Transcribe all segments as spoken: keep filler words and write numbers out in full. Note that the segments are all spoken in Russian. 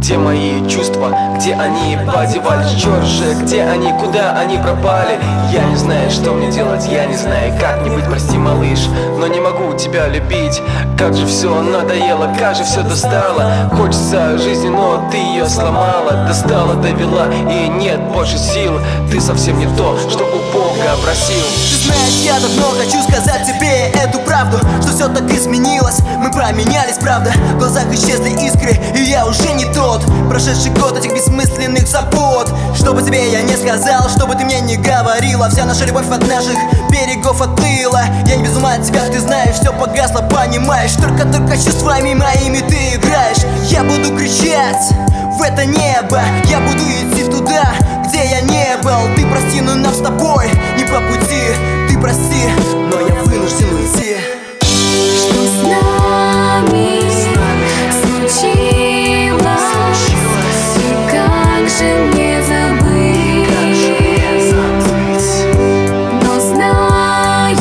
Где мои чувства, где они подевались? Черт же, где они, куда они пропали? Я не знаю, что мне делать, я не знаю, как не быть, прости, малыш, но не могу тебя любить. Как же все надоело, как же все достало. Хочется жизни, но ты ее сломала. Достала, довела, и нет больше сил. Ты совсем не то, что у Бога просил. Ты знаешь, я давно хочу сказать тебе эту правду, что все так изменилось, мы поменялись, правда. В глазах исчезли искры, и я уже не тот. Прошедший год этих бессмысленных забот. Что бы тебе я не сказал, что бы ты мне не говорила, вся наша любовь от наших берегов отплыла. Я не без ума от тебя, ты знаешь, все погасло, понимаешь. Только-только чувствами моими ты играешь. Я буду кричать в это небо, я буду идти туда, где я не был. Ты прости, но нам с тобой не по пути. Ты прости, но я вынужден уйти. Что с нами случилось? И как же мне забыть? Но знаю,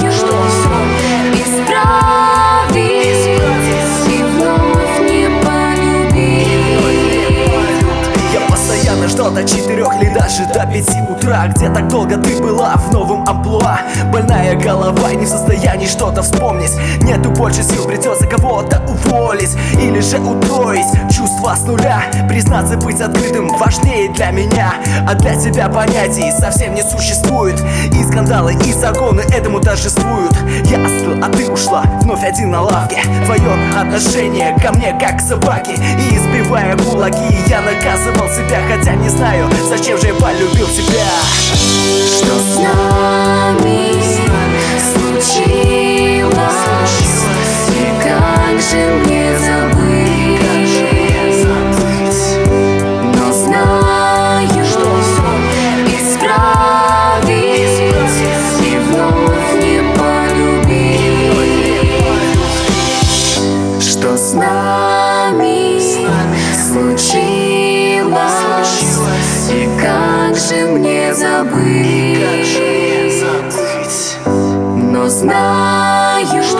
исправить и вновь не полюбить. Я постоянно ждал до четырех или даже до пяти утра. Где так долго ты была в новом амплуа? Больная голова и не в состоянии что-то вспомнить. Нету больше сил, придется кого-то уволить или же утроить чувства с нуля. Признаться, быть открытым важнее для меня, а для тебя понятий совсем не существует. И скандалы, и законы этому торжествуют. Я остыл, а ты ушла, вновь один на лавке. Твое отношение ко мне как к собаке. И избивая кулаки, я наказывал себя, хотя не знаю, зачем же я полюбил тебя. Что с нами случилось? И как же мне забыть? Но знаю, исправить и вновь не полюбить. Что с нами случилось? И как же мне забыть? Но знаю,